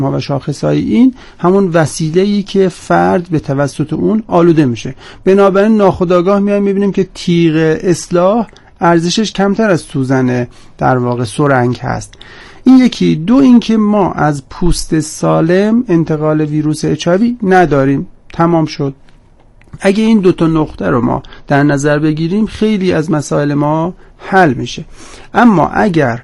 و شاخصهای این همون وسیله‌ای که فرد به توسط اون آلوده میشه. بنابراین ناخودآگاه میایم میبینیم که تیغ اصلاح ارزشش کمتر از سوزن در واقع سرنگ هست. این یکی. دو، این که ما از پوست سالم انتقال ویروس HIV نداریم. تمام شد. اگه این دو تا نقطه رو ما در نظر بگیریم خیلی از مسائل ما حل میشه. اما اگر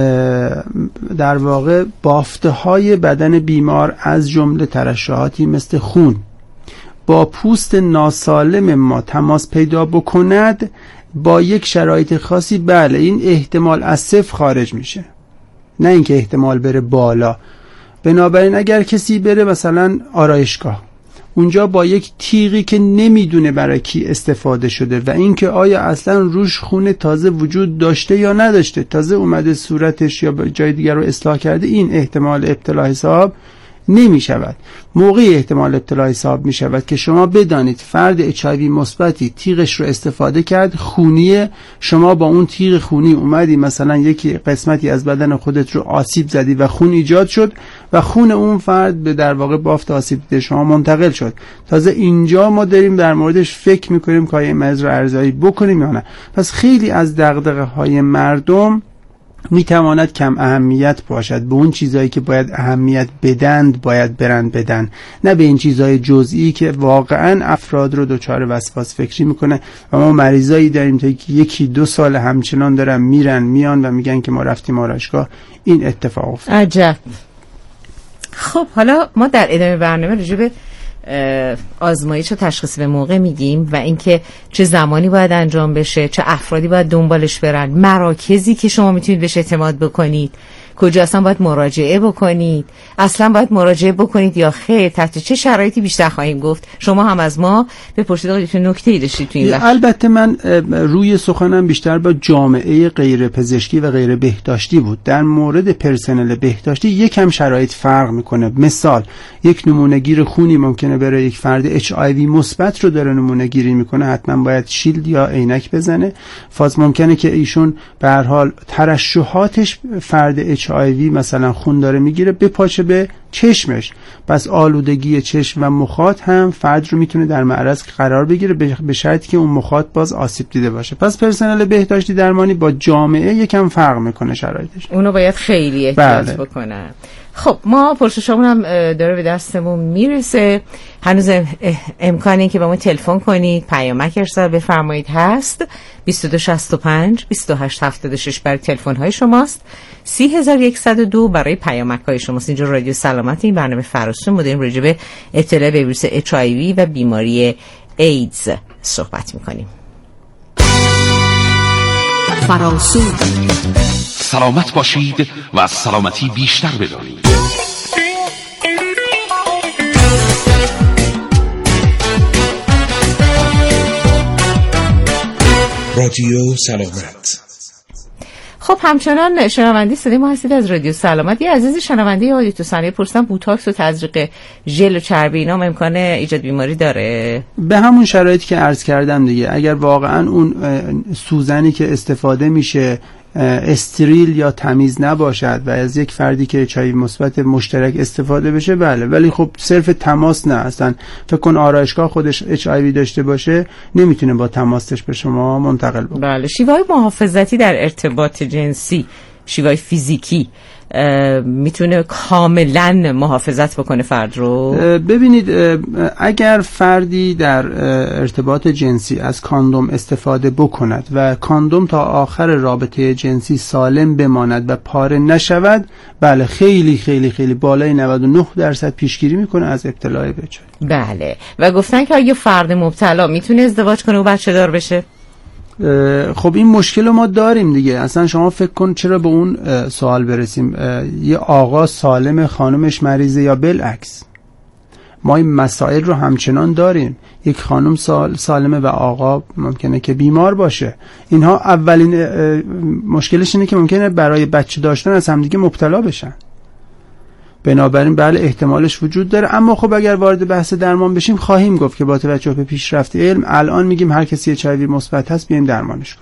در واقع بافته های بدن بیمار از جمله ترشحاتی مثل خون با پوست ناسالم ما تماس پیدا بکند، با یک شرایط خاصی بله این احتمال از صفر خارج میشه، نه اینکه احتمال بره بالا. بنابراین اگر کسی بره مثلا آرایشگاه، اونجا با یک تیغی که نمیدونه برای کی استفاده شده و اینکه آیا اصلا روش خون تازه وجود داشته یا نداشته، تازه اومده صورتش یا جای دیگر رو اصلاح کرده، این احتمال ابتلا حساب نمی شود. موقعی احتمال ابتلا حساب می شود که شما بدانید فرد HIV مثبتی تیغش رو استفاده کرد، خونیه، شما با اون تیغ خونی اومدی مثلا یکی قسمتی از بدن خودت رو آسیب زدی و خون ایجاد شد و خون اون فرد به در واقع بافت آسیب دیده شما منتقل شد. تازه اینجا ما داریم در موردش فکر میکنیم که این مریض رو ارزیابی بکنیم یا نه. پس خیلی از دغدغه های مردم میتواند کم اهمیت باشد. به اون چیزایی که باید اهمیت بدند باید برند بدن، نه به این چیزهای جزئی که واقعا افراد رو دچار وسواس فکری میکنه. و ما مریضایی داریم تا یکی دو سال همچنان دارن میرن میان و میگن که ما رفتیم آرایشگاه این اتفاق افتاد. عجب. خب حالا ما در ادامه برنامه راجع به آزمایش و تشخیص به موقع میگیم و اینکه چه زمانی باید انجام بشه، چه افرادی باید دنبالش برن، مراکزی که شما میتونید بهش اعتماد بکنید، کجا اصلا باید مراجعه بکنید، اصلا باید مراجعه بکنید یا خیر، تحت چه شرایطی بیشتر خواهیم گفت. شما هم از ما بپرسید آقا نکته‌ای داشتید تو این بخش. البته من روی سخنم بیشتر با جامعه غیر پزشکی و غیر بهداشتی بود. در مورد پرسنل بهداشتی یکم شرایط فرق میکنه. مثال یک نمونه گیر خونی ممکنه بره یک فرد HIV مثبت رو داره نمونه گیری میکنه، حتما باید شیلد یا عینک بزنه. فاز ممکنه که ایشون به هر حال ترشحاتش فرد HIV مثلا خون داره میگیره بپاچه به چشمش، پس آلودگی چشم و مخاط هم فرد رو میتونه در معرض قرار بگیره به شرطی که اون مخاط باز آسیب دیده باشه. پس پرسنل بهداشتی درمانی با جامعه یکم فرق میکنه شرایطش. اونو باید خیلی احتیاط بکنن. خب ما پرسشمون هم داره به دستمون میرسه. هنوز امکانی که با ما تلفن کنید، پیامک ارسال بفرمایید هست. 2265 2876 برای تلفن های شماست. 3102 برای پیامک های شماست. اینجا رادیو سلامت، این برنامه فراسو ما داریم راجع به ابتلا به ویروس HIV و بیماری ایدز صحبت میکنیم. فراسو سلامت باشید و از سلامتی بیشتر بدانید. رادیو سلامت. خب همچنان شنونده صدای ما هستید از رادیو سلامت. یه عزیزی شنونده عادی تو سنه پرسیدن بوتاکس و تزریق ژل و چربی اینا امکان ایجاد بیماری داره؟ به همون شرایطی که عرض کردم دیگه. اگر واقعا اون سوزنی که استفاده میشه استریل یا تمیز نباشد و از یک فردی که HIV مثبت مشترک استفاده بشه بله، ولی خب صرف تماس نه. اصلا فکر کن آرایشگاه خودش HIV داشته باشه نمیتونه با تماسش به شما منتقل بکنه. بله. شیوه‌های محافظتی در ارتباط جنسی، شیوه‌های فیزیکی میتونه کاملا محافظت بکنه فرد رو؟ ببینید اگر فردی در ارتباط جنسی از کاندوم استفاده بکند و کاندوم تا آخر رابطه جنسی سالم بماند و پاره نشود، بله خیلی خیلی خیلی بالای 99% پیشگیری میکنه از ابتلا به HIV. بله. و گفتن که اگه فرد مبتلا میتونه ازدواج کنه و بچه دار بشه؟ خب این مشکل ما داریم دیگه. اصلا شما فکر کن چرا به اون سوال برسیم. یه آقا سالم خانمش مریضه یا بالعکس. ما این مسائل رو همچنان داریم. یک خانم سالمه و آقا ممکنه که بیمار باشه. اینها اولین مشکلش اینه که ممکنه برای بچه داشتن از همدیگه مبتلا بشن. بنابراین بله احتمالش وجود داره. اما خب اگر وارد بحث درمان بشیم خواهیم گفت که با توجه به پیشرفت علم الان میگیم هر کسی HIV مثبت هست بیایم درمانش کنیم.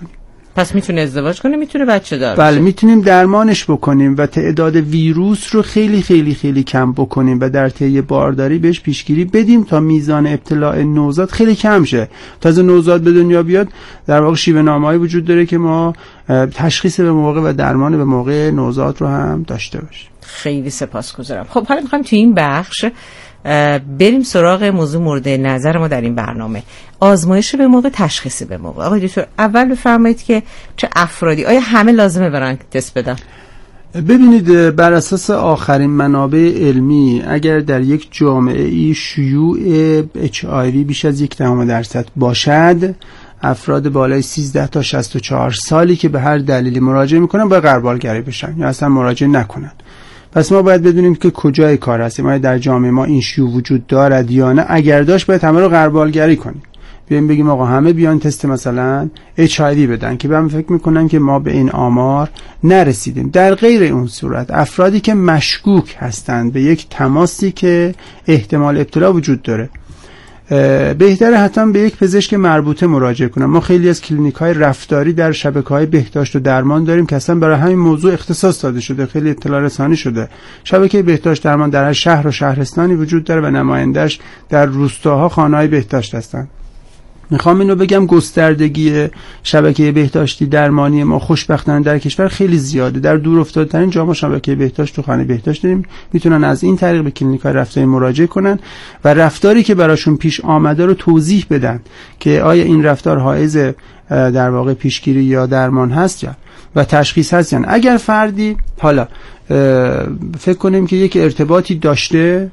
پس میتونه ازدواج کنه، میتونه بچه دار بله بشه. میتونیم درمانش بکنیم و تعداد ویروس رو خیلی خیلی خیلی کم بکنیم و در طی بارداری بهش پیشگیری بدیم تا میزان ابتلاع نوزاد خیلی کم شه. تازه نوزاد به دنیا بیاد در واقع شیوه نامه‌ای وجود داره که ما تشخیص به موقع و درمان به موقع نوزاد رو هم داشته باشیم. خیلی سپاسگزارم. خب حالا میخوایم تو این بخش بریم سراغ موضوع مورد نظر ما در این برنامه، آزمایش به موقع، تشخیص به موقع. آقای دکتر اول بفرمایید که چه افرادی، آیا همه لازمه برن تست بدن؟ ببینید بر اساس آخرین منابع علمی اگر در یک جامعه شیوع HIV بیش از 1% باشد، افراد بالای 13 تا 64 سالی که به هر دلیلی مراجعه میکنن باید غربالگری بشن یا اصلا مراجعه نکنن. پس ما باید بدونیم که کجای کار هستیم، آیا در جامعه ما این شیوع وجود دارد یا نه. اگر داشت باید همه رو غربالگری کنیم، بیایم بگیم آقا همه بیان تست مثلا HIV بدن، که من فکر میکنم که ما به این آمار نرسیدیم. در غیر اون صورت افرادی که مشکوک هستند به یک تماسی که احتمال ابتلا وجود داره، بهتره حتما به یک پزشک مربوطه مراجعه کنم. ما خیلی از کلینیک‌های رفتاری در شبکه‌های بهداشت و درمان داریم که اصلا برای همین موضوع اختصاص داده شده، خیلی اطلاع رسانی شده. شبکه بهداشت درمان در هر شهر و شهرستانی وجود داره و نماینده‌اش در روستاها خانه‌های بهداشت هستن. میخوام اینو بگم گستردگی شبکه بهداشتی درمانی ما خوشبختانه در کشور خیلی زیاده. در دور افتاده‌ترین جاها شبکه بهداشت تو خانه بهداشت داریم، میتونن از این طریق به کلینیک‌های رفتاری مراجعه کنن و رفتاری که براشون پیش آمده رو توضیح بدن که آیا این رفتار حائز در واقع پیشگیری یا درمان هست یا و تشخیص هست. یعنی اگر فردی حالا فکر کنیم که یک ارتباطی داشته،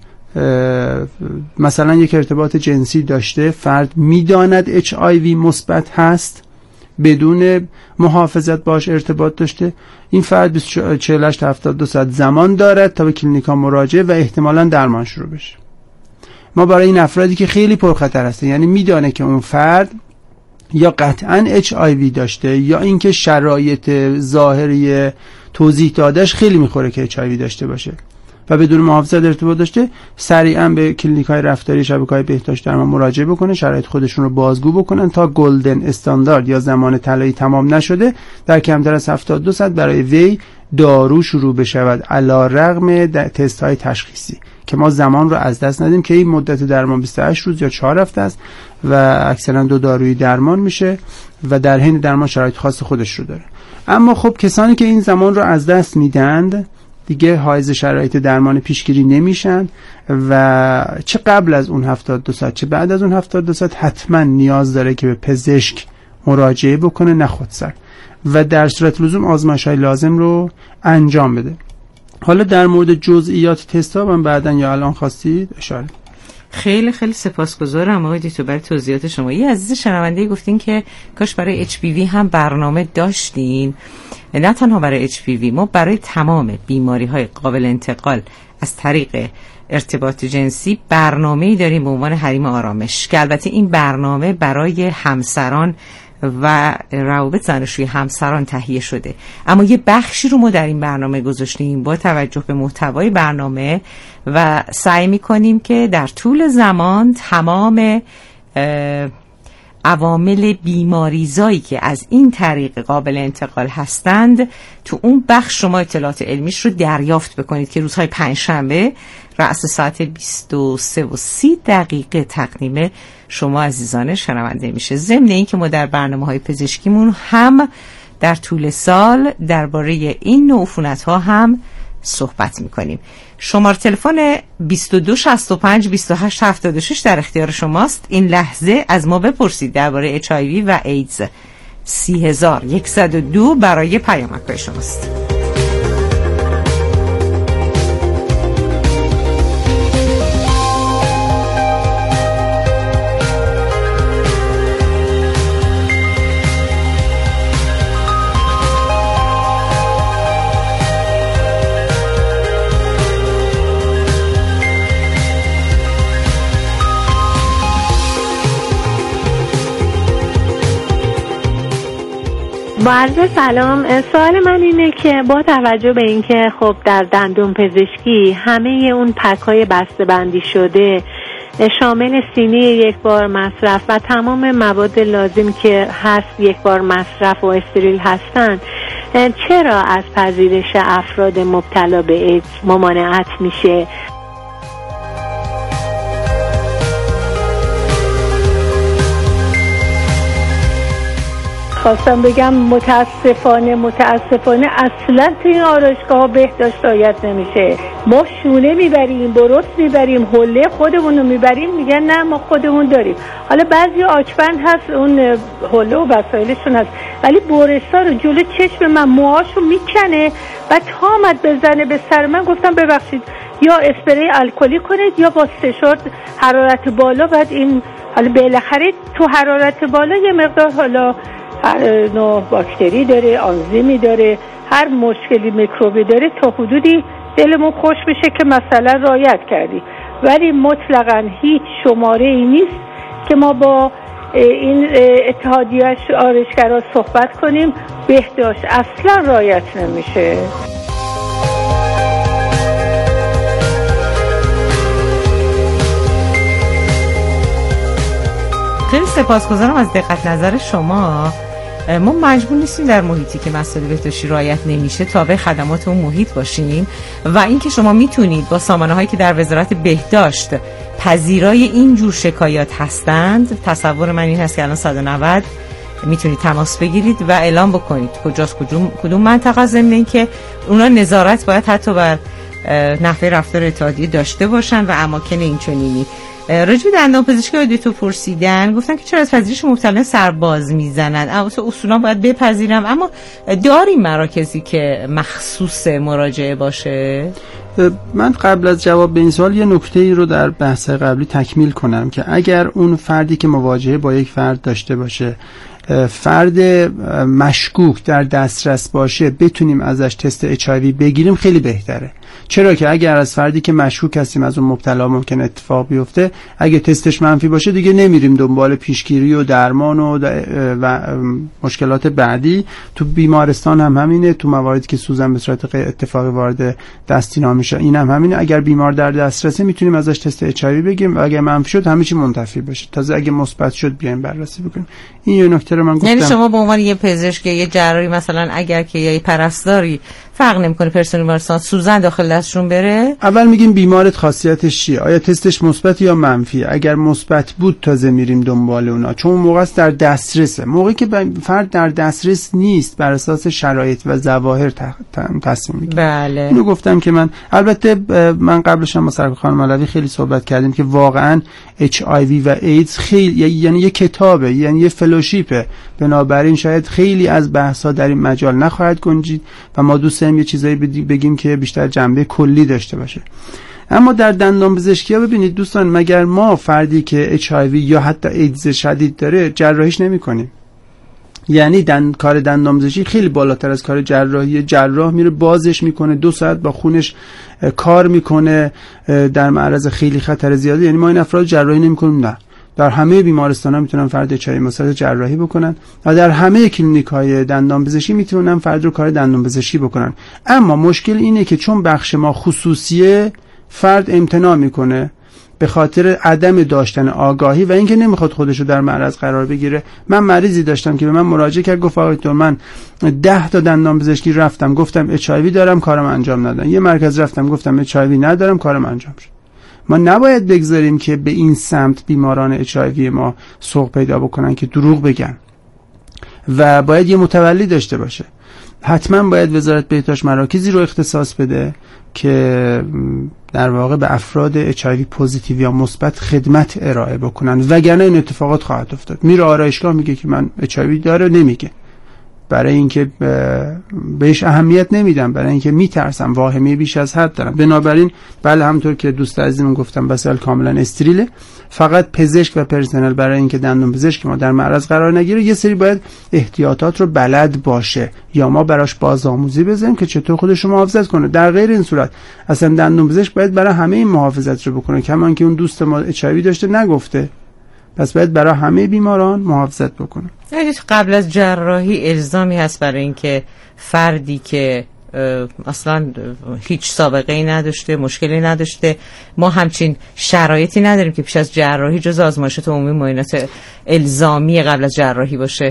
مثلا یک ارتباط جنسی داشته، فرد میداند HIV مثبت هست، بدون محافظت باش ارتباط داشته، این فرد 48 تا 72 ساعت زمان دارد تا به کلینیکا مراجعه و احتمالاً درمان شروع بشه. ما برای این افرادی که خیلی پرخطر هستن، یعنی میدانه که اون فرد یا قطعاً HIV داشته یا اینکه شرایط ظاهری توضیح دادش خیلی میخوره که HIV داشته باشه و بدون محافظت ارتباط داشته، سریعا به کلینیک‌های رفتاری شبکه‌های بهداشت درمان مراجعه بکنه، شرایط خودشون رو بازگو بکنن تا گلدن استاندارد یا زمان طلایی تمام نشده در کمتر از 72 ساعت برای وی دارو شروع بشود، علی‌رغم تست‌های تشخیصی که ما زمان رو از دست ندیم که این مدت درمان 28 روز یا 4 هفته است و اکثرا 2 دارویی درمان میشه و در حین درمان شرایط خاص خودش رو داره. اما خب کسانی که این زمان رو از دست میدند دیگه حائز شرایط درمان پیشگیری نمیشن و چه قبل از اون 72 ساعت چه بعد از اون 72 ساعت حتما نیاز داره که به پزشک مراجعه بکنه، نه خودسر، و در صورت لزوم آزمایش‌های لازم رو انجام بده. حالا در مورد جزئیات تست‌ها من بعداً یا الان خواستید اشاره. خیلی خیلی سپاسگزارم آقای دکتر برای توضیحات شما. یه عزیز شنونده گفتین که کاش برای HPV هم برنامه داشتین. نه تنها برای HPV، ما برای تمام بیماری‌های قابل انتقال از طریق ارتباط جنسی برنامه‌ای داریم به عنوان حریم آرامش که البته این برنامه برای همسران و روابط زناشویی همسران تهیه شده، اما یه بخشی رو ما در این برنامه گذاشتیم با توجه به محتوای برنامه و سعی می‌کنیم که در طول زمان تمام عوامل بیماریزایی که از این طریق قابل انتقال هستند تو اون بخش شما اطلاعات علمیش رو دریافت بکنید که روزهای پنجشنبه رأس ساعت 23:30 تقدیم شما عزیزان شنونده میشه. ضمن این که ما در برنامه‌های پزشکیمون هم در طول سال درباره این نوع عفونت‌ها هم صحبت میکنیم. شماره تلفن 2265 2876 در اختیار شماست. این لحظه از ما بپرسید درباره HIV و ایدز. 30102 برای پیامک‌های شماست. با عرض سلام، سوال من اینه که با توجه به اینکه خب در دندون پزشکی همه اون پک‌های بسته بندی شده شامل سینی یک بار مصرف و تمام مواد لازم که هست یک بار مصرف و استریل هستند، چرا از پذیرش افراد مبتلا به ایدز ممانعت میشه؟ خواستم بگم متاسفانه اصلا تو این آرایشگاه بهداشت رعایت نمیشه. ما شونه میبریم، برس میبریم، حله خودمون رو میبریم، میگن نه ما خودمون داریم. حالا بعضی آچبند هست اون حله و وسایلشون هست، ولی برسا رو جلو چشم من موهاشو میکنه و تامت بزنه به سر من. گفتم ببخشید یا اسپری الکلی کنید یا با استشار حرارت بالا. بعد این حالا بالاخره تو حرارت بالا یه مقدار حالا هر نوع باکتری داره، آنزیمی داره، هر مشکلی میکروبی داره، تا حدودی دلمون خوش بشه که مثلا رعایت کردی، ولی مطلقاً هیچ شماره ای نیست که ما با این اتحادیه آرایشگرا صحبت کنیم. بهداشت اصلا رعایت نمیشه. خیلی سپاسگزارم از دقت نظر شما. ما مجبور نیستیم در محیطی که مسائل بهداشتی رعایت نمیشه تابع خدمات اون محیط باشیم و اینکه شما میتونید با سامانه‌هایی که در وزارت بهداشت پذیرای این جور شکایات هستند، تصور من این هست که الان 190 میتونید تماس بگیرید و اعلام بکنید کجاست کدوم منطقه، ضمن اینکه اونا نظارت باید حتی بر نحوه رفتار اتحادیه داشته باشن و اماکن اینچنینی. راجع به دندانپزشکی آدیتو پرسیدن، گفتن که چرا از پذیرش مبتلا سرباز میزنن؟ اصولا باید بپذیرم، اما داریم مراکزی که مخصوص مراجعه باشه؟ من قبل از جواب به این سوال یه نکته ای رو در بحث قبلی تکمیل کنم که اگر اون فردی که مواجهه با یک فرد داشته باشه فرد مشکوک در دسترس باشه بتونیم ازش تست HIV بگیریم خیلی بهتره. چرا که اگر از فردی که مشکوک هستیم از اون مبتلا ممکن اتفاق بیفته، اگه تستش منفی باشه دیگه نمیریم دنبال پیشگیری و درمان و مشکلات بعدی. تو بیمارستان هم همینه، تو مواردی که سوزن به صورت اتفاقی وارد دستینا میشه این هم همینه. اگر بیمار در دسترسه میتونیم ازش تست HIV بگیریم و اگه منفی شد همه چی منتفی بشه، تازه اگه مثبت شد بیایم بررسی بکنیم. این یه نکته رو من گفتم. یعنی شما به عنوان یه پزشک یا یه جراحی مثلا اگر که یه پرستاری فرق نمیکنه پرسنل بیمارستان سوزن داخل دستشون بره، اول میگیم بیمارت خاصیتش چیه، آیا تستش مثبت یا منفی. اگر مثبت بود تازه میریم دنبال اونا، چون موقع است در دسترسه. موقعی که فرد در دسترس نیست بر اساس شرایط و ظواهر تصمیم میگیره. بله اینو گفتم که البته من قبلش هم با سرکار خانم علوی خیلی صحبت کردیم که واقعا HIV و ایدز خیلی یعنی یه کتابه، یعنی یه فلوشیپه، بنابراین شاید خیلی از بحث‌ها در این مجال نخواهد گنجید و ما دوست داریم یه چیزایی بگیم که بیشتر جنبه کلی داشته باشه. اما در دندانپزشکی ببینید دوستان، مگر ما فردی که HIV یا حتی ایدز شدید داره جراحیش نمی‌کنیم؟ یعنی کار دندانپزشکی خیلی بالاتر از کار جراحی. جراح میره بازش میکنه، 2 ساعت با خونش کار میکنه، در معرض خیلی خطر زیاده. یعنی ما این افراد جراحی نمی‌کنیم؟ نه، در همه بیمارستان‌ها میتونن فرد HIV مسئله جراحی بکنن و در همه کلینیک‌های دندانپزشکی میتونن فرد رو کار دندانپزشکی بکنن. اما مشکل اینه که چون بخش ما خصوصیه فرد امتناع میکنه به خاطر عدم داشتن آگاهی و اینکه نمیخواد خودشو در معرض قرار بگیره. من مریضی داشتم که به من مراجعه کرد، گفت آقای دکتر من 10 تا دندانپزشکی رفتم گفتم HIV دارم کارم انجام ندادن، یه مرکز رفتم گفتم HIV ندارم کارم انجام شد. ما نباید بگذاریم که به این سمت بیماران HIV ما سوق پیدا بکنن که دروغ بگن و باید یه متولی داشته باشه. حتما باید وزارت بهداشت مراکزی رو اختصاص بده که در واقع به افراد HIV پوزیتیو یا مثبت خدمت ارائه بکنن، وگرنه این اتفاقات خواهد افتاد. میره آرایشگاه میگه که من HIV داره، نمیگه، برای اینکه بهش اهمیت نمیدم، برای اینکه میترسم، واهمه بیش از حد دارم. بنابراین بله، همونطور که دوست عزیزمون گفتم وسایل کاملا استریله، فقط پزشک و پرسنل برای اینکه دندون پزشک ما در معرض قرار نگیره یه سری باید احتیاطات رو بلد باشه یا ما براش بازآموزی بزنیم که چطور خودش رو محافظت کنه. در غیر این صورت اصلا دندون پزشک باید برای همه این محافظت رو بکنه. کمان که اون دوست ما HIV داشته نگفته، پس باید برای همه بیماران محافظت بکنه. یعنی قبل از جراحی الزامی هست برای اینکه فردی که اصلا هیچ سابقه ای نداشته، مشکلی نداشته، ما همچین شرایطی نداریم که پیش از جراحی جز آزمایشات عمومی معاینات الزامی قبل از جراحی باشه.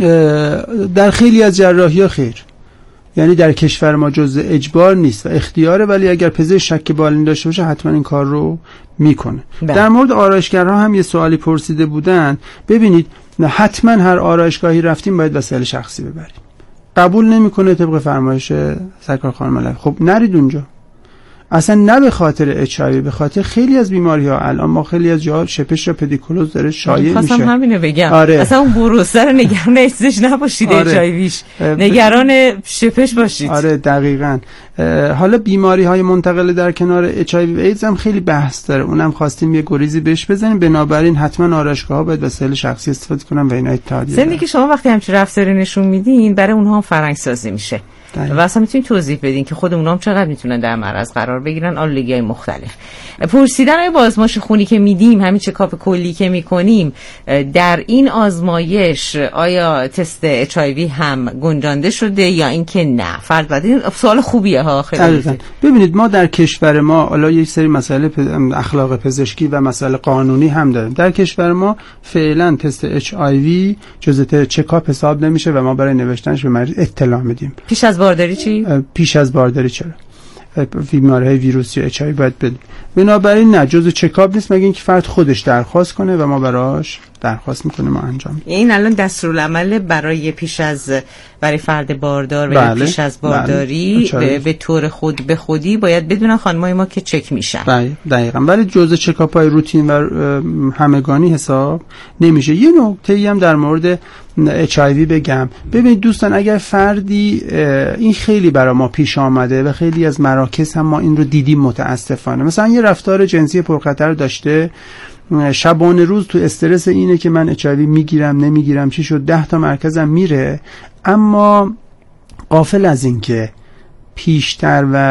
در خیلی از جراحی‌ها خیر، یعنی در کشور ما جزء اجبار نیست و اختیاره، ولی اگر پزشک شک بالین داشته باشه حتما این کار رو میکنه. در مورد آرایشگرها هم یه سوالی پرسیده بودن. ببینید حتما هر آرایشگاهی رفتیم باید وسایل شخصی ببریم. قبول نمیکنه طبق فرمایش سرکار خانم علوی، خب نرید اونجا. اصلا نه به خاطر HIV، به خاطر خیلی از بیماری ها الان ما خیلی از جاها شپش یا پدیکولوز داره شایع میشه. خواستم همینو بگم. آره. اصلا اون بروسه رو نگران ایدزش نباشید. آره. HIVش نگران شپش باشید. آره دقیقاً. حالا بیماری های منتقل در کنار HIV ایدز هم خیلی بحث داره، اونم خواستیم یه گریزی بهش بزنیم. بنابراین حتما آرایشگاه‌ها باید وسایل شخصی استفاده کنن و اینا اتحادیه. زندگی شما وقتی همچین رفتاری نشون میدین برای اونها هم فرهنگ سازی میشه. و اصلا میتونید توضیح بدین که خود اونا هم چقدر میتونن در معرض قرار بگیرن آلودگی‌های مختلف. پرسیدن با آزمایش خونی که میدیم، همین چکاپ کلی که میکنیم، در این آزمایش آیا تست HIV هم گنجانده شده یا اینکه نه؟ فرض بدین سوال خوبیه ها. خیلی ببینید ما در کشور ما حالا یک سری مسائل اخلاق پزشکی و مسائل قانونی هم داریم. در کشور ما فعلا تست HIV جزء چکاپ حساب نمیشه و ما برای نوشتنش به مریض اطلاع میدیم. پیش از بارداری چی؟ پیش از بارداری چرا؟ بیماری‌های ویروسی HIV باید بدیم. بنابراین نه، جزء چکاپ نیست مگه اینکه فرد خودش درخواست کنه و ما براش درخواست میکنیم ما انجام میدیم. این الان دستورالعمل برای برای فرد باردار و پیش از بارداری به طور خود به خودی باید بدونن خانمای ما که چک میشن. دقیقاً. ولی جزء چکاپ‌های روتین و همگانی حساب نمیشه. یه نکته‌ای هم در مورد HIV بگم. ببینید دوستان، اگر فردی این خیلی برای ما پیش آمده و خیلی از مراکز هم ما این رو دیدیم متاسفانه، مثلا یه رفتار جنسی پرخطر داشته، شبانه روز تو استرس اینه که من HIV میگیرم نمیگیرم، چی شد، 10 تا مرکزم میره، اما غافل از این که پیشتر و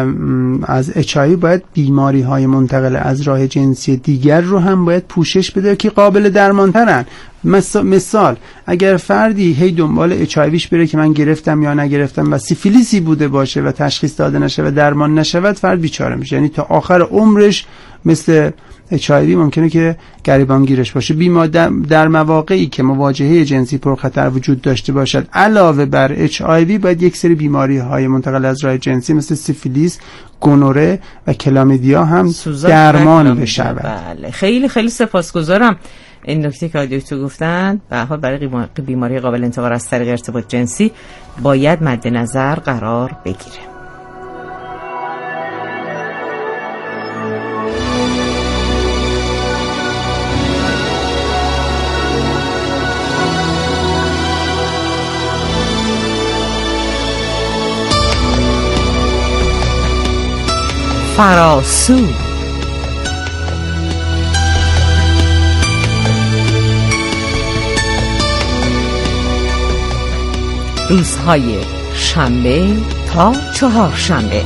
از HIV باید بیماری های منتقل از راه جنسی دیگر رو هم باید پوشش بده که قابل درمان ترن. مثال اگر فردی هی دنبال HIVش بره که من گرفتم یا نگرفتم و سیفیلیسی بوده باشه و تشخیص داده نشه و درمان نشود، فرد بیچاره میشه، یعنی تا آخر عمرش مثل HIV ممکنه که گریبانگیرش باشه. در مواقعی که مواجهه جنسی پرخطر وجود داشته باشد علاوه بر HIV باید یک سری بیماری های منتقل از راه جنسی مثل سیفیلیس، گونوره و کلامیدیا هم درمان بشود. بله، خیلی خیلی سپاسگزارم. این نکته که دکتر گفتن به هر حال برای بیماری قابل انتقال از طریق ارتباط جنسی باید مد نظر قرار بگیره. فراسو روزهای شنبه تا چهارشنبه.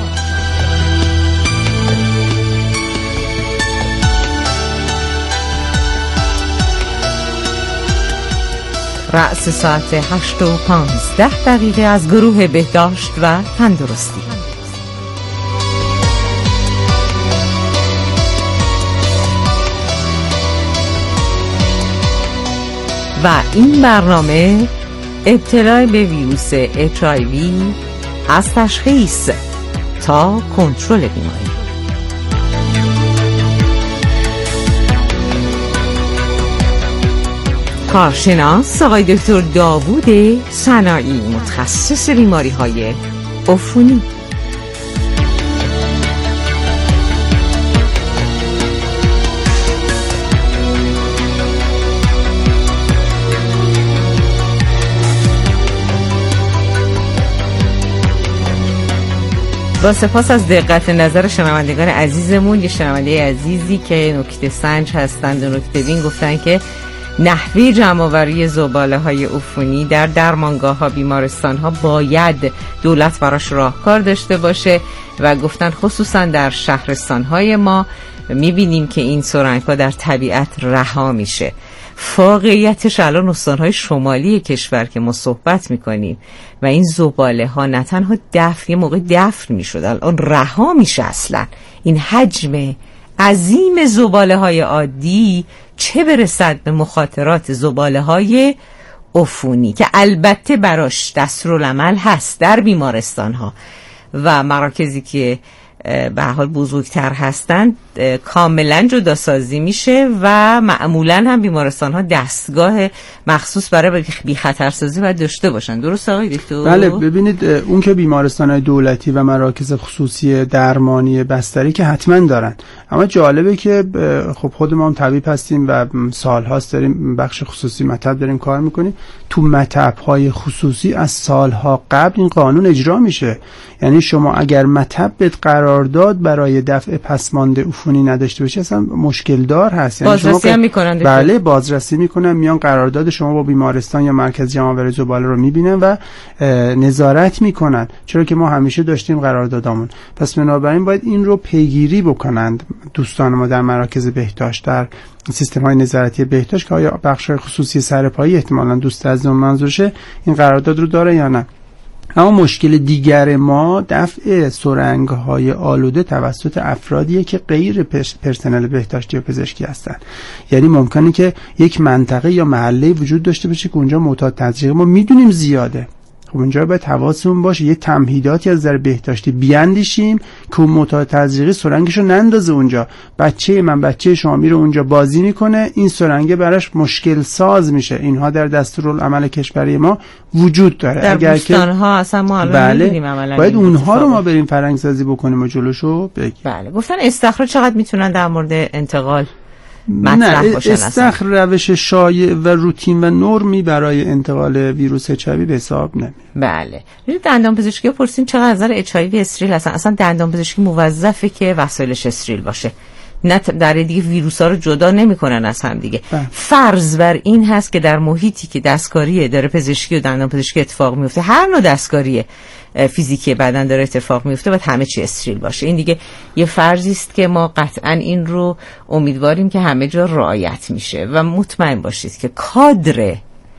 رأس ساعت 8:15 از گروه بهداشت و تندرستی. و این برنامه ابتلا به ویروس HIV از تشخیص تا کنترل بیماری. کارشناس آقای دکتر داوود سنایی، متخصص بیماری‌های عفونی. با سپاس از دقت نظر شنوندگان عزیزمون، یه شنونده عزیزی که نکته سنج هستند و نکته بین گفتن که نحوه جمع‌آوری زباله‌های عفونی در درمانگاه‌ها، بیمارستان‌ها باید دولت براش راهکار داشته باشه و گفتن خصوصا در شهرستان‌های ما می‌بینیم که این سرنگ‌ها در طبیعت رها میشه واقعیتش الان استانهای شمالی کشور که ما صحبت میکنیم و این زباله ها نه تنها یه موقع دفن میشد، الان رها میشه اصلا. این حجم عظیم زباله های عادی، چه برسد به مخاطرات زباله های عفونی که البته براش دستورالعمل هست در بیمارستان ها و مراکزی که به حال بزرگتر هستند، کاملا جدا سازی میشه و معمولا هم بیمارستان ها دستگاه مخصوص برای بی خطرسازی باید داشته باشن. درست آقای دکتر؟ بله، ببینید اون که بیمارستان های دولتی و مراکز خصوصی درمانی بستری که حتما دارن، اما جالبه که خب خود ما هم طبیب هستیم و سالهاست داریم بخش خصوصی مطب داریم کار میکنیم. تو مطب های خصوصی از سالها قبل این قانون اجرا میشه، یعنی شما اگر مطب قرارداد برای دفع پسمانده عفونی نداشته باشی اصلا مشکل دار هست. یعنی بازرسی هم میکنن. بله، بازرسی میکنن، میان قرارداد شما با بیمارستان یا مرکز جمع‌آوری زباله رو میبینن و نظارت میکنن، چرا که ما همیشه داشتیم قراردادامون. پس بنابراین باید این رو پیگیری بکنند دوستان ما در مراکز بهداشت، در سیستم های نظارتی بهداشت، که آیا بخش خصوصی سرپایی احتمالاً دوست از اون منظورشه این قرارداد رو داره یا نه. اما مشکل دیگر ما دفع سرنگ‌های آلوده توسط افرادیه که غیر پرسنل بهداشتی و پزشکی هستن. یعنی ممکنه که یک منطقه یا محله وجود داشته باشه که اونجا معتاد تزریق ما میدونیم زیاده، خب اونجا باید حواسمون باشه یه تمهیداتی از نظر بهداشتی بیاندیشیم که اون معتاد تزریقی سرنگشو نندازه اونجا. بچه شما میره اونجا بازی میکنه، این سرنگه براش مشکل ساز میشه. اینها در دستورالعمل کشوری ما وجود داره. در اگر بستان‌ها اصلا ما الان می‌بینیم عملاً باید اونها رو ما بریم فرهنگ سازی بکنیم و جلوشو بگیریم. بله، گفتن استخراج چقدر میتونن در مورد انتقال نه، استخر روش شایع و روتین و نرمی برای انتقال ویروس HIV به حساب نمیاد. بله، دندان پزشکی پرسین چقدر از نظر HIV استریل هستن؟ اصلا دندان پزشکی موظفه که وسایلش استریل باشه، نه در دیگه ویروسا رو جدا نمیکنن از هم دیگه. فرض بر این هست که در محیطی که دستکاری اداره پزشکی و دندان پزشکی اتفاق میفته، هر نوع دستکاری فیزیکی بدن داره اتفاق میفته، باید همه چی استریل باشه. این دیگه یه فرضی است که ما قطعا این رو امیدواریم که همه جا رعایت میشه و مطمئن باشید که کادر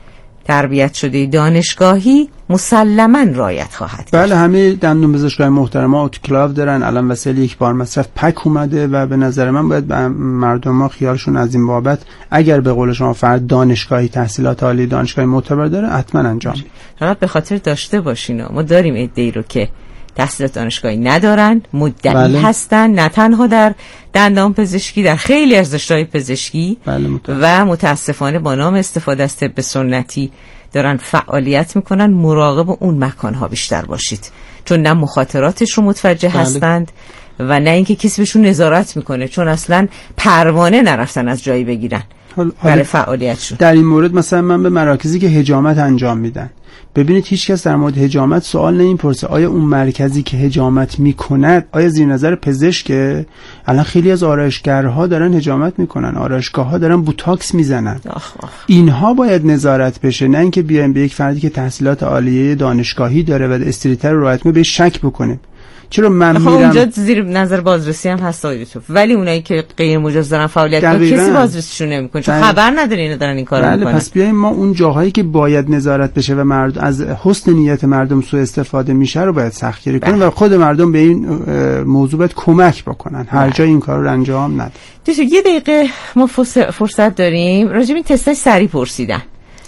تربیت شده دانشگاهی مسلماً رعایت خواهد. بله، همه دندون پزشکای محترم ها اتوکلاو دارن، الان وسایل یک بار مصرف پک اومده و به نظر من باید مردم ما خیالشون از این بابت اگر به قول شما فرد دانشگاهی تحصیلات عالی دانشگاهی معتبر داره حتما انجام بده. فقط به خاطر داشته باشین ما داریم ایده‌ای رو که تحصیلات دانشگاهی ندارن، مدعی بله. هستن، نه تنها در دندان پزشکی، در خیلی از رشته‌های پزشکی بله و متاسفانه با نام استفاده از طب سنتی دارن فعالیت میکنن. مراقب اون مکانها بیشتر باشید، چون نه مخاطراتش رو متوجه بله. هستند و نه اینکه کسی بهشون نظارت میکنه، چون اصلا پروانه نرفتن از جایی بگیرن برای فعالیتشون. در این مورد مثلا من به مراکزی که حجامت انجام میدن، ببینید هیچ کس در مورد حجامت سوال نمیپرسه آیا اون مرکزی که حجامت میکند آیا زیر نظر پزشکه؟ الان خیلی از آرایشگرها دارن حجامت میکنن، آرایشگاه‌ها دارن بوتاکس میزنن. اینها باید نظارت بشه، نه اینکه بیایم به یک فردی که تحصیلات عالیه دانشگاهی داره و استریتر رو رعایت به شک بکنیم. چرا من میرم اونجا زیر نظر بازرسی هم هست آیدتون، ولی اونایی که غیر مجاز دارن فعالیت کنن کسی بازرسیشون نمیکنه، چون خبر نداره اینا دارن این کارو میکنن. پس بیایم ما اون جاهایی که باید نظارت بشه و مردم از حسن نیت مردم سوء استفاده میشه رو باید سختگیری کنیم و خود مردم به این موضوع باید کمک بکنن، هر جای این کارو رو انجام ندن. یه دقیقه ما فرصت داریم. راجع به این تستای سریع پرسیدن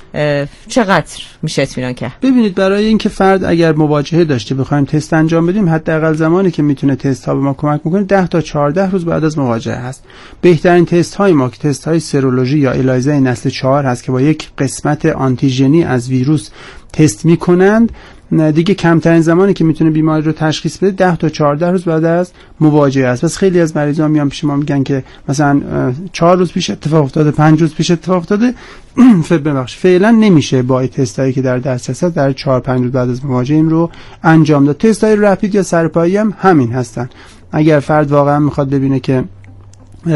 چقدر میشه اطمینان کرد؟ ببینید برای اینکه فرد اگر مواجهه داشته بخوایم تست انجام بدیم، حداقل زمانی که میتونه تست ها به ما کمک میکنه 10 تا 14 روز بعد از مواجهه هست. بهترین تست های ما که تست های سرولوژی یا الیزا نسل 4 هست که با یک قسمت آنتیژنی از ویروس تست میکنند، دیگه کمترین زمانی که میتونه بیماری رو تشخیص بده 10 تا 14 روز بعد از مواجهه است. پس خیلی از مریضا میان پیش ما میگن که مثلا 4 روز پیش اتفاق افتاده، 5 روز پیش اتفاق افتاده. فعلا نمیشه با تستایی که در دسترس هست در 4-5 روز بعد از مواجهه این رو انجام داد. تستای رپید یا سرپایی هم همین هستن. اگر فرد واقعا میخواد ببینه که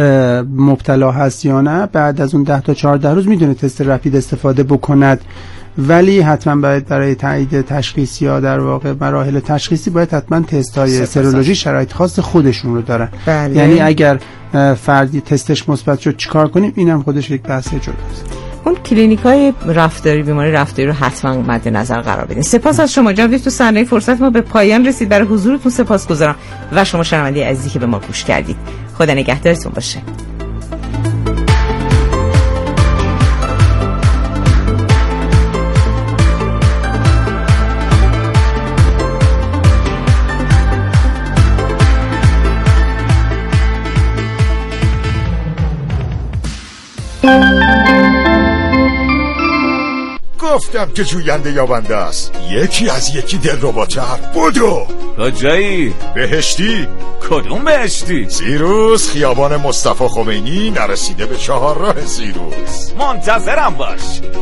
مبتلا هست یا نه، بعد از اون 10 تا 14 روز میتونه تست رپید استفاده بکند ولی حتما باید برای تایید تشخیص یا در واقع مراحل تشخیصی باید حتما تست‌های سرولوژی شرایط خاص خودشون رو دارن. بله. یعنی اگر فردی تستش مثبت شد چیکار کنیم، اینم خودش یک بحث جداست. اون کلینیکای رفتاری، بیماری رفتاری رو حتما مد نظر قرار بدین. سپاس از شما جناب دکتر صنعانی، فرصت ما به پایان رسید. برای حضورتون سپاسگزارم و شما شنونده عزیزی که به ما گوش کردید. خدا نگهدارتون باشه. گفتم که جوینده یابنده است. یکی از یکی دلرباتر. بدو کجایی؟ بهشتی. کدوم بهشتی؟ سیروس، خیابان مصطفی خمینی، نرسیده به 4 راه سیروس. منتظرم باش.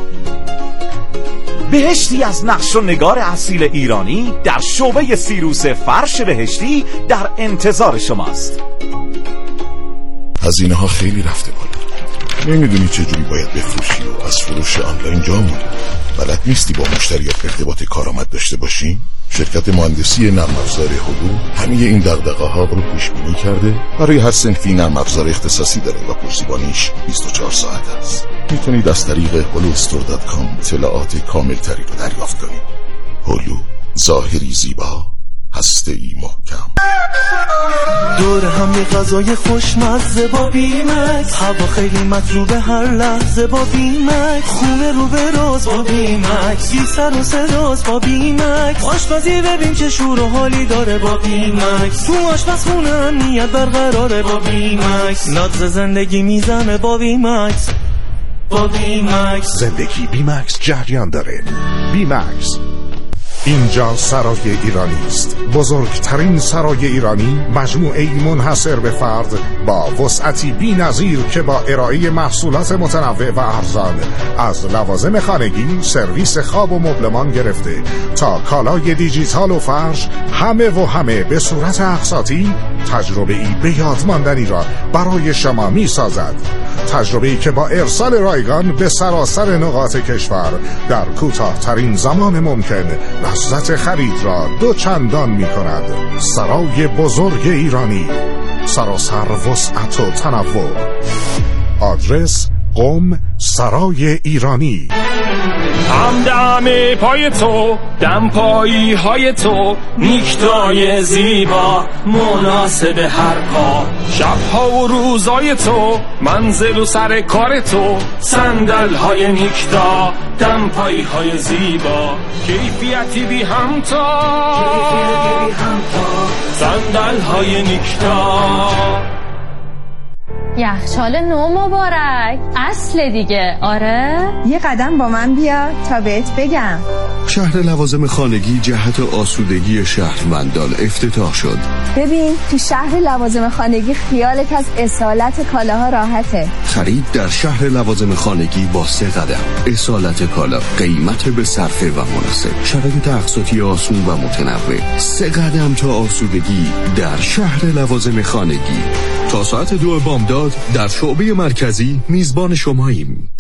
بهشتی از نقش و نگار اصیل ایرانی در شعبه سیروس فرش بهشتی در انتظار شماست. هزینه ها خیلی رفته بالا. نمیدونی چجوری باید بفروشی و از فروش آنلاین جا موندی. بلد نیستی با مشتریات ارتباط کارآمد داشته باشی؟ شرکت مهندسی نرم افزار هلو همه این دغدغه‌ها رو پیش بینی کرده. برای هر صنفی نرم افزار اختصاصی داره و پشتیبانیش 24 ساعت است. میتونید از طریق holustore.com اطلاعات کامل تری رو دریافت کنید. هلو، ظاهری زیبا، هسته‌ای محکم. دور هم یه غذای خوشمزه با بیمکس، هوا خیلی مطلوبه هر لحظه با بیمکس، خونه رو به راز با بیمکس، بی سر و صداست با بیمکس، آشپزی ببین چه شور و حالی داره با بیمکس، تو آشپزخونه امنیت برقراره با بیمکس، نبض زندگی میزنه با بیمکس. با بیمکس زندگی بیمکس جریان داره. بیمکس. اینجا سرای ایرانی است، بزرگترین سرای ایرانی، مجموعه‌ای منحصر به فرد با وسعتی بی‌نظیر که با ارائه محصولات متنوع و ارزان از لوازم خانگی، سرویس خواب و مبلمان گرفته تا کالای دیجیتال و فرش، همه به صورت اقساطی تجربه‌ای به یاد ماندنی را برای شما می‌سازد. تجربه‌ای که با ارسال رایگان به سراسر نقاط کشور در کوتاه‌ترین زمان ممکن لذت خرید را 2 چندان می کند. سرای بزرگ ایرانی، سراسر وسعت و تنوع. آدرس قم، سرای ایرانی. همدم پای تو، دمپایی های تو، نیکتای زیبا مناسب هر پا، شبها و روزای تو، منزل و سر کار تو، صندل های نیکتا، دمپایی های زیبا، کیفیتی بی همتا، صندل های نیکتا. یخچال نو مبارک، اصل دیگه. آره یه قدم با من بیا تا بهت بگم. شهر لوازم خانگی جهت آسودگی شهروندان افتتاح شد. ببین تو شهر لوازم خانگی خیالت از اصالت کالاها راحته. خرید در شهر لوازم خانگی با 3 قدم. اصالت کالا، قیمت به صرفه و مناسب، شرایط اقساطی آسون و متنوع. 3 قدم تا آسودگی در شهر لوازم خانگی. تا ساعت 2 بامداد در شعبه مرکزی میزبان شماییم.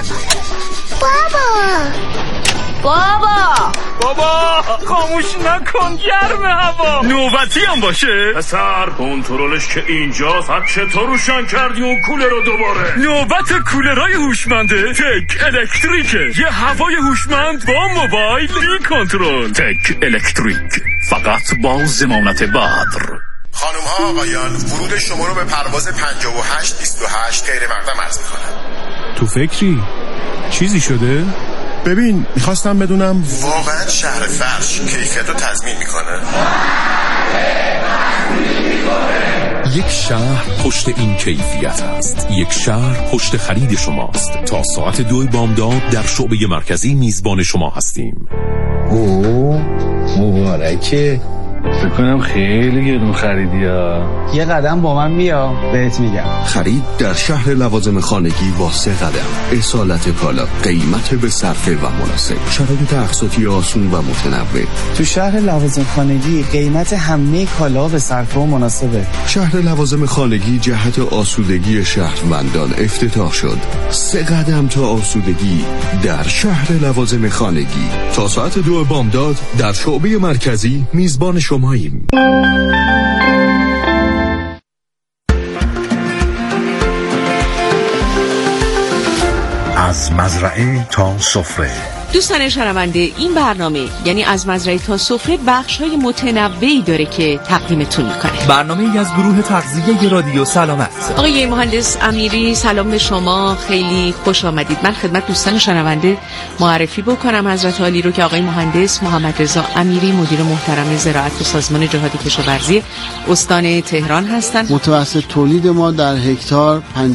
بابا خاموش نکن، گرم هوا. نوبتی هم باشه پسر، کنترلش که اینجاست. چطور روشن کردی اون کولر رو دوباره؟ نوبت کولرهای هوشمنده تک الکتریکه. یه هوای هوشمند با موبایل بی کنترل. تک الکتریک، فقط با ضمانت بدر. خانم ها آقایان، ورود شما رو به پرواز 5828 غیر مقدم عرض می‌کنم. تو فکری؟ چیزی شده؟ ببین میخواستم بدونم واقعا شهر فرش کیفیت رو تضمین میکنه؟ یک شهر پشت این کیفیت است. یک شهر پشت خرید شماست. تا ساعت 2 بامداد در شعبه مرکزی میزبان شما هستیم. مبارکه. فکر کنم خیلی گرون خریدی ها. یه قدم با من بیا بهت میگم. خرید در شهر لوازم خانگی با 3 قدم. اصالت کالا، قیمت به صرفه و مناسب، شرایط اقساطی آسون و متنوع. تو شهر لوازم خانگی قیمت همه کالا به صرفه و مناسبه. شهر لوازم خانگی جهت آسودگی شهروندان افتتاح شد. 3 قدم تا آسودگی در شهر لوازم خانگی. تا ساعت 2 بامداد در شعبه مرکزی میزبان شماییم. از مزرعه تا سفره. دوستان شنونده، این برنامه یعنی از مزرعه تا سفره بخش‌های متنوعی داره که تقدیمتون میکنه. برنامه‌ای از گروه تغذیه رادیو سلامت. آقای مهندس امیری، سلام به شما، خیلی خوش آمدید. من خدمت دوستان شنونده معرفی بکنم حضرت عالی رو که آقای مهندس محمد رضا امیری، مدیر محترم زراعت سازمان جهاد کشاورزی استان تهران هستند. متوسط تولید ما در هکتار